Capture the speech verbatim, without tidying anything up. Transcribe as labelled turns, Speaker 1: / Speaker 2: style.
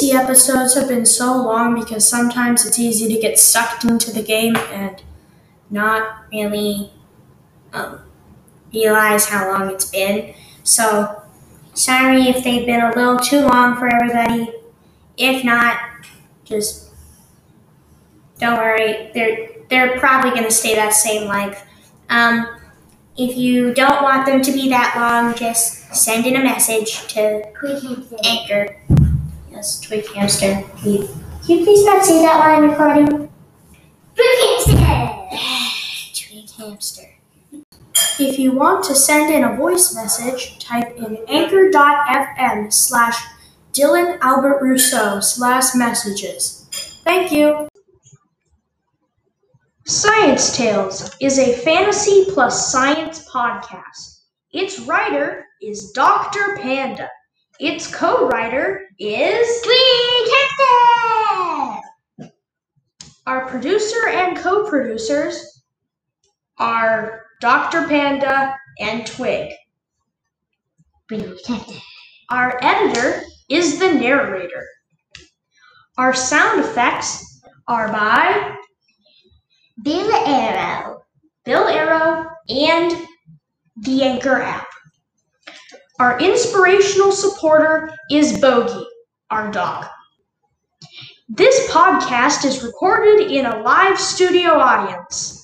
Speaker 1: C episodes have been so long because sometimes it's easy to get sucked into the game and not really um, realize how long it's been. So, sorry if they've been a little too long for everybody. If not, just don't worry. They're they're probably going to stay that same length. Um, if you don't want them to be that long, just send in a message to Anchor. Yes, Twig Hamster. Can you, can you please not say that while I'm recording? Twig Hamster! Twig Hamster. If you want to send in a voice message, type in anchor.fm slash Dylan Albert Rousseau slash messages. Thank you. Science Tales is a fantasy plus science podcast. Its writer is Doctor Panda. Its co-writer is
Speaker 2: Twig Hamster.
Speaker 1: Our producer and co-producers are Doctor Panda and Twig. Our editor is the narrator. Our sound effects are by
Speaker 2: Bill Arrow,
Speaker 1: Bill Arrow, and the Anchor app. Our inspirational supporter is Bogey, our dog. This podcast is recorded in a live studio audience.